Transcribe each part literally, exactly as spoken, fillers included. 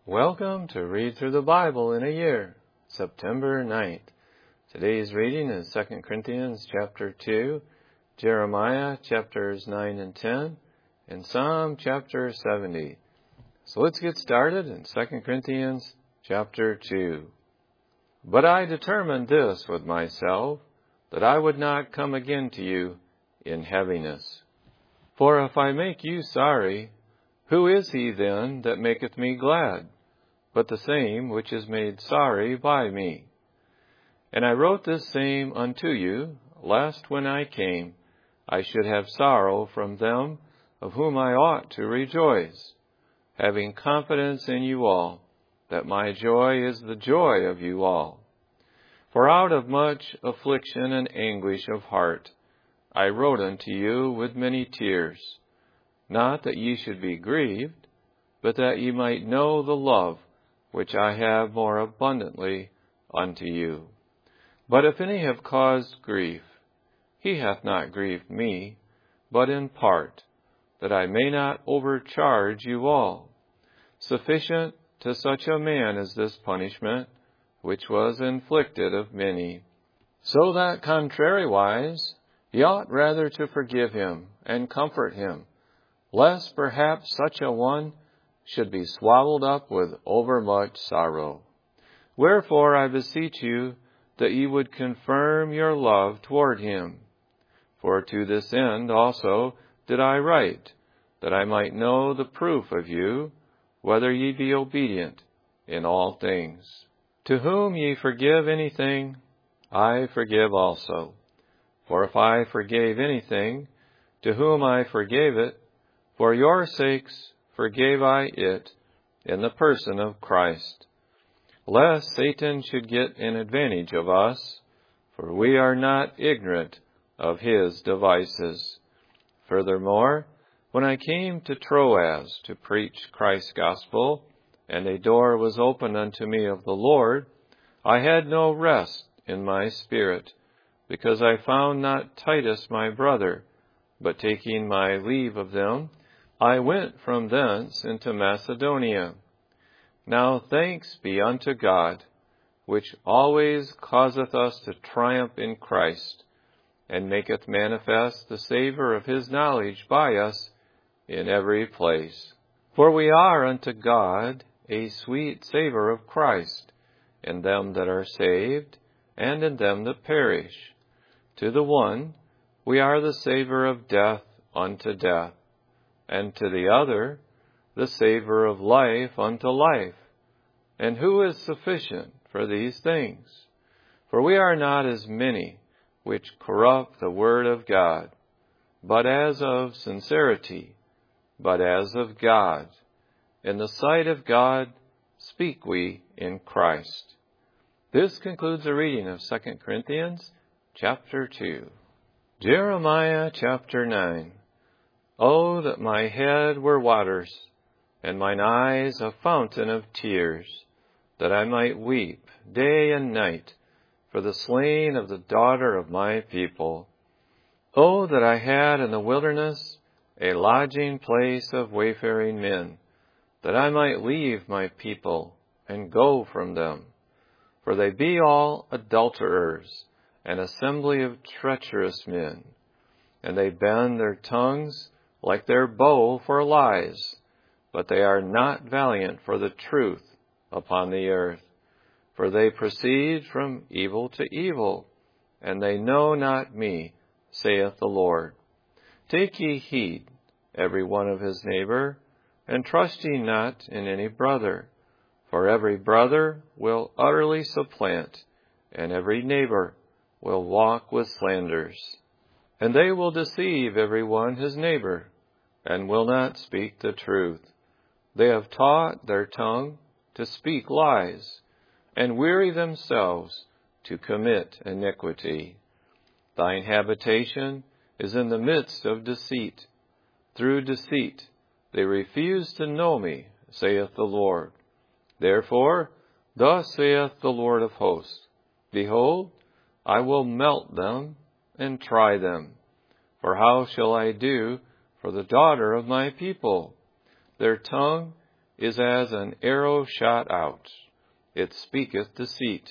Welcome to Read Through the Bible in a Year, September ninth. Today's reading is Second Corinthians chapter two, Jeremiah chapters nine and ten, and Psalm chapter seventy. So let's get started in Second Corinthians chapter two. But I determined this with myself, that I would not come again to you in heaviness. For if I make you sorry, who is he then that maketh me glad, but the same which is made sorry by me? And I wrote this same unto you, lest when I came, I should have sorrow from them of whom I ought to rejoice, having confidence in you all, that my joy is the joy of you all. For out of much affliction and anguish of heart, I wrote unto you with many tears, not that ye should be grieved, but that ye might know the love which I have more abundantly unto you. But if any have caused grief, he hath not grieved me, but in part, that I may not overcharge you all. Sufficient to such a man is this punishment, which was inflicted of many. So that contrariwise, ye ought rather to forgive him and comfort him, lest perhaps such a one should be swallowed up with overmuch sorrow. Wherefore I beseech you that ye would confirm your love toward him. For to this end also did I write, that I might know the proof of you, whether ye be obedient in all things. To whom ye forgive anything, I forgive also. For if I forgave anything, to whom I forgave it, for your sakes forgave I it in the person of Christ, lest Satan should get an advantage of us, for we are not ignorant of his devices. Furthermore, when I came to Troas to preach Christ's gospel, and a door was opened unto me of the Lord, I had no rest in my spirit, because I found not Titus my brother, but taking my leave of them, I went from thence into Macedonia. Now thanks be unto God, which always causeth us to triumph in Christ, and maketh manifest the savour of his knowledge by us in every place. For we are unto God a sweet savour of Christ, in them that are saved, and in them that perish. To the one, we are the savour of death unto death, and to the other, the savour of life unto life. And who is sufficient for these things? For we are not as many which corrupt the word of God, but as of sincerity, but as of God. In the sight of God speak we in Christ. This concludes the reading of Second Corinthians chapter two. Jeremiah chapter nine. Oh, that my head were waters, and mine eyes a fountain of tears, that I might weep day and night for the slain of the daughter of my people. Oh, that I had in the wilderness a lodging place of wayfaring men, that I might leave my people and go from them. For they be all adulterers, an assembly of treacherous men, and they bend their tongues like their bow for lies, but they are not valiant for the truth upon the earth. For they proceed from evil to evil, and they know not me, saith the Lord. Take ye heed, every one of his neighbor, and trust ye not in any brother. For every brother will utterly supplant, and every neighbor will walk with slanders. And they will deceive every one his neighbor, and will not speak the truth. They have taught their tongue to speak lies, and weary themselves to commit iniquity. Thine habitation is in the midst of deceit. Through deceit they refuse to know me, saith the Lord. Therefore, thus saith the Lord of hosts, Behold, I will melt them and try them. For how shall I do for the daughter of my people? Their tongue is as an arrow shot out. It speaketh deceit.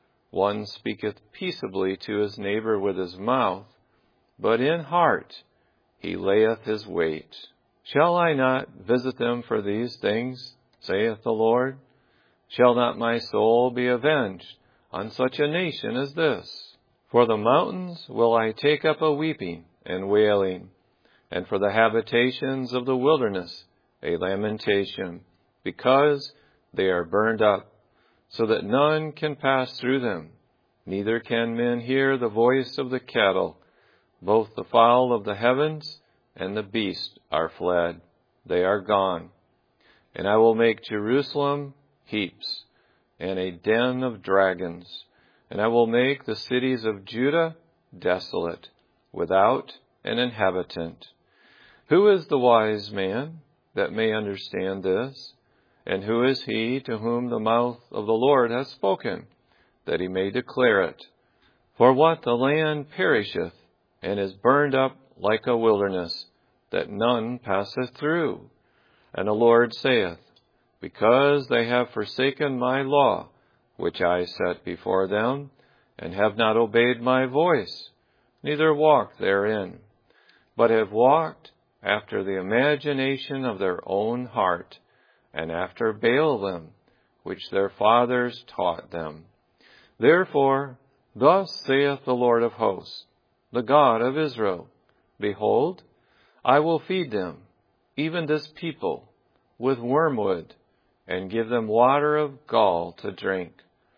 One speaketh peaceably to his neighbor with his mouth, but in heart he layeth his wait. Shall I not visit them for these things, saith the Lord? Shall not my soul be avenged on such a nation as this? For the mountains will I take up a weeping and wailing, and for the habitations of the wilderness a lamentation, because they are burned up, so that none can pass through them. Neither can men hear the voice of the cattle. Both the fowl of the heavens and the beast are fled. They are gone. And I will make Jerusalem heaps, and a den of dragons. And I will make the cities of Judah desolate, without an inhabitant. Who is the wise man that may understand this? And who is he to whom the mouth of the Lord hath spoken, that he may declare it? For what the land perisheth, and is burned up like a wilderness, that none passeth through. And the Lord saith, Because they have forsaken my law, which I set before them, and have not obeyed my voice, neither walked therein, but have walked after the imagination of their own heart, and after Baalim, which their fathers taught them. Therefore, thus saith the Lord of hosts, the God of Israel, Behold, I will feed them, even this people, with wormwood, and give them water of gall to drink.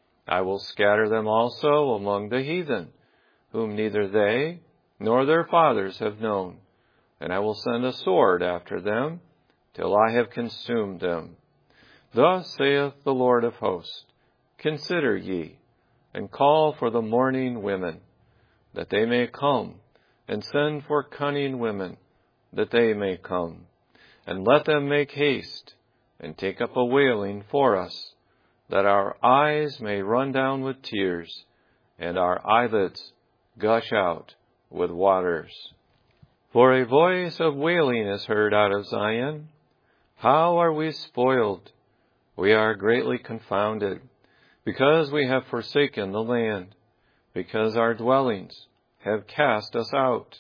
I will scatter them also among the heathen, whom neither they nor their fathers have known, and I will send a sword after them, till I have consumed them. Thus saith the Lord of hosts, Consider ye, and call for the mourning women, that they may come, and send for cunning women, that they may come, and let them make haste, and take up a wailing for us, that our eyes may run down with tears, and our eyelids gush out with waters. For a voice of wailing is heard out of Zion. How are we spoiled? We are greatly confounded, because we have forsaken the land, because our dwellings have cast us out.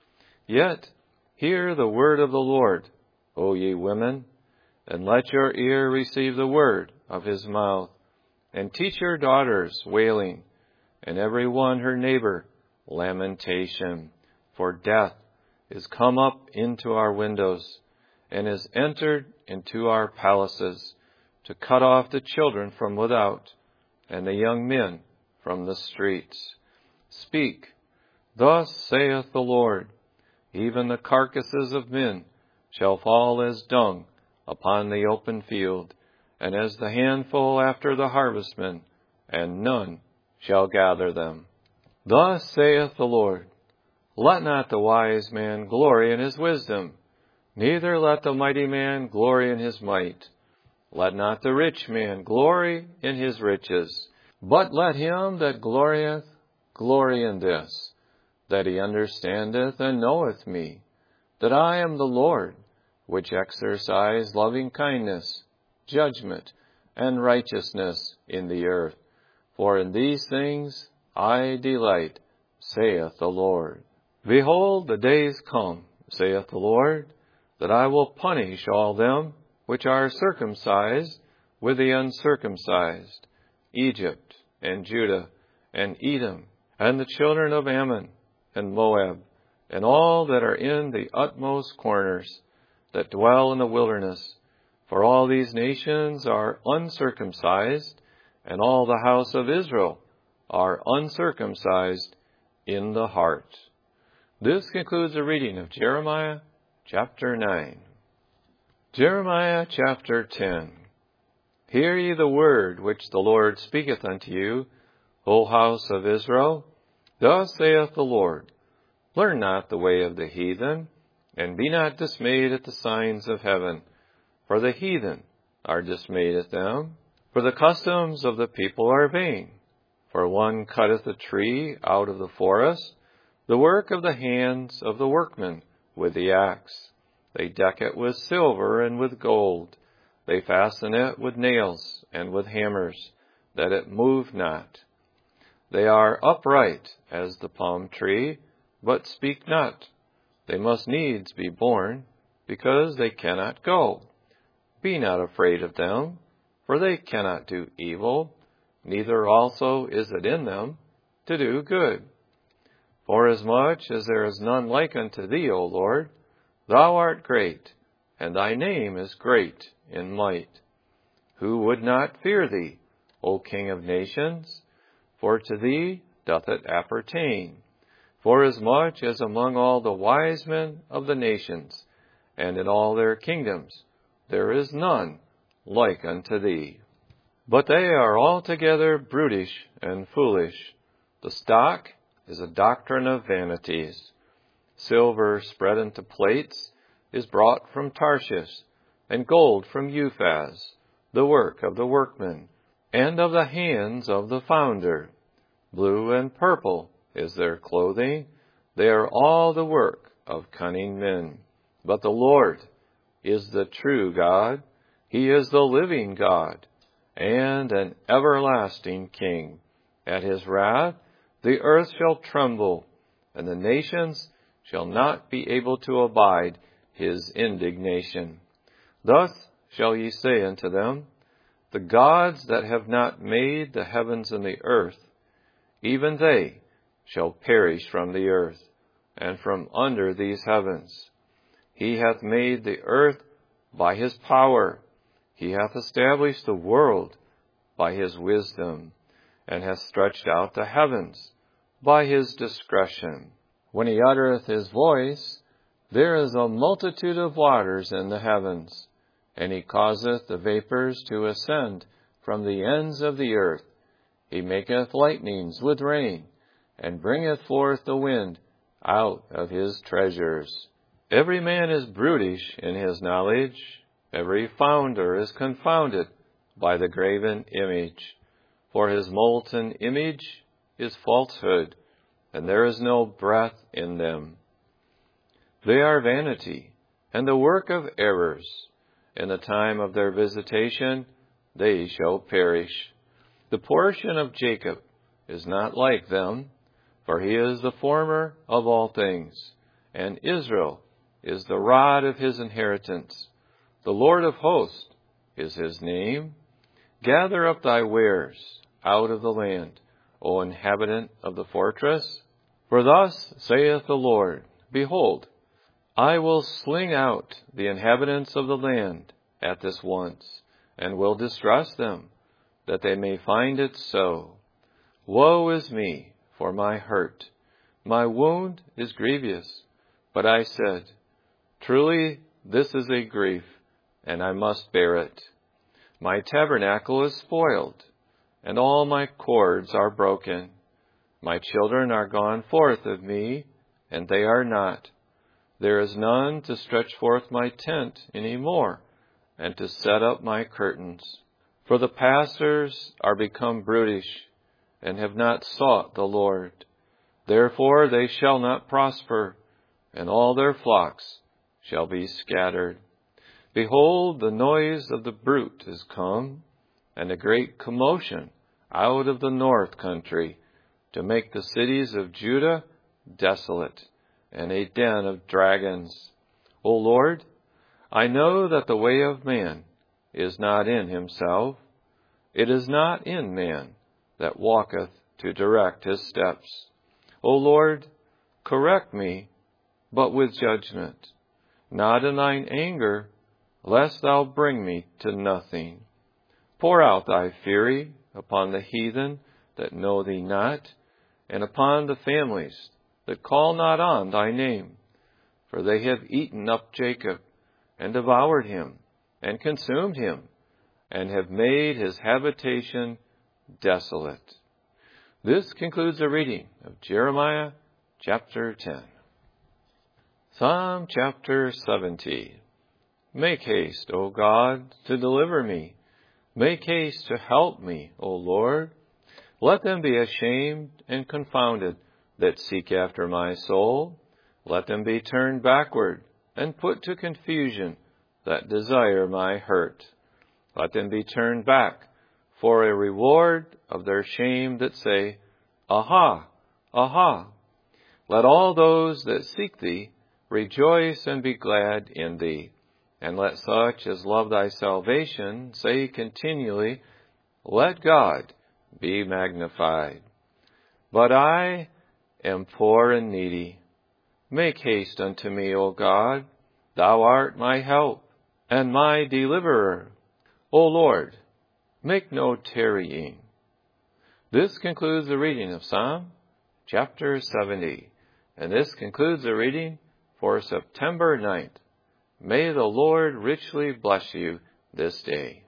Yet hear the word of the Lord, O ye women, and let your ear receive the word of his mouth, and teach your daughters wailing, and every one her neighbor lamentation. For death is come up into our windows, and is entered into our palaces, to cut off the children from without, and the young men from the streets. Speak, thus saith the Lord, even the carcasses of men shall fall as dung upon the open field, and as the handful after the harvestmen, and none shall gather them. Thus saith the Lord, Let not the wise man glory in his wisdom, neither let the mighty man glory in his might. Let not the rich man glory in his riches, but let him that glorieth glory in this, that he understandeth and knoweth me, that I am the Lord, which exercise loving kindness, judgment, and righteousness in the earth. For in these things I delight, saith the Lord. Behold, the days come, saith the Lord, that I will punish all them which are circumcised with the uncircumcised, Egypt and Judah and Edom, and the children of Ammon and Moab, and all that are in the utmost corners, that dwell in the wilderness. For all these nations are uncircumcised, and all the house of Israel are uncircumcised in the heart. This concludes the reading of Jeremiah chapter nine. Jeremiah chapter ten. Hear ye the word which the Lord speaketh unto you, O house of Israel. Thus saith the Lord, Learn not the way of the heathen, and be not dismayed at the signs of heaven. For the heathen are dismayed at them, for the customs of the people are vain. For one cutteth a tree out of the forest, the work of the hands of the workmen with the axe. They deck it with silver and with gold, They fasten it with nails and with hammers, that it move not. They are upright as the palm tree, but speak not. They must needs be born, because they cannot go. Be not afraid of them, for they cannot do evil, neither also is it in them to do good. Forasmuch as there is none like unto thee, O Lord, thou art great, and thy name is great in might. Who would not fear thee, O King of nations? For to thee doth it appertain. Forasmuch as among all the wise men of the nations, and in all their kingdoms, there is none like unto thee. But they are altogether brutish and foolish. The stock is a doctrine of vanities. Silver spread into plates is brought from Tarshish, and gold from Uphaz, the work of the workman, and of the hands of the founder. Blue and purple is their clothing. They are all the work of cunning men. But the Lord is the true God. He is the living God, and an everlasting King. At his wrath the earth shall tremble, and the nations shall not be able to abide his indignation. Thus shall ye say unto them, the gods that have not made the heavens and the earth, even they shall perish from the earth, and from under these heavens. He hath made the earth by his power. He hath established the world by his wisdom, and hath stretched out the heavens by his discretion. When he uttereth his voice, there is a multitude of waters in the heavens, and he causeth the vapors to ascend from the ends of the earth. He maketh lightnings with rain, and bringeth forth the wind out of his treasures. Every man is brutish in his knowledge. Every founder is confounded by the graven image. For his molten image is falsehood, and there is no breath in them. They are vanity, and the work of errors. In the time of their visitation they shall perish. The portion of Jacob is not like them, for he is the former of all things, and Israel is the rod of his inheritance. The Lord of hosts is his name. Gather up thy wares out of the land, O inhabitant of the fortress. For thus saith the Lord, behold, I will sling out the inhabitants of the land at this once, and will distress them, that they may find it so. Woe is me for my hurt. My wound is grievous. But I said, truly this is a grief, and I must bear it. My tabernacle is spoiled, and all my cords are broken. My children are gone forth of me, and they are not. There is none to stretch forth my tent any more, and to set up my curtains. For the pastors are become brutish, and have not sought the Lord. Therefore they shall not prosper, and all their flocks shall be scattered. Behold, the noise of the brute is come, and a great commotion out of the north country, to make the cities of Judah desolate, and a den of dragons. O Lord, I know that the way of man is not in himself. It is not in man that walketh to direct his steps. O Lord, correct me, but with judgment, not in thine anger, lest thou bring me to nothing. Pour out thy fury upon the heathen that know thee not, and upon the families that call not on thy name. For they have eaten up Jacob, and devoured him, and consumed him, and have made his habitation desolate. This concludes the reading of Jeremiah chapter ten. Psalm chapter seventy. Make haste, O God, to deliver me. Make haste to help me, O Lord. Let them be ashamed and confounded that seek after my soul. Let them be turned backward and put to confusion that desire my hurt. Let them be turned back for a reward of their shame that say, Aha, aha. Let all those that seek thee rejoice and be glad in thee. And let such as love thy salvation say continually, Let God be magnified. But I am poor and needy. Make haste unto me, O God. Thou art my help and my deliverer. O Lord, make no tarrying. This concludes the reading of Psalm chapter seventy. And this concludes the reading for September ninth. May the Lord richly bless you this day.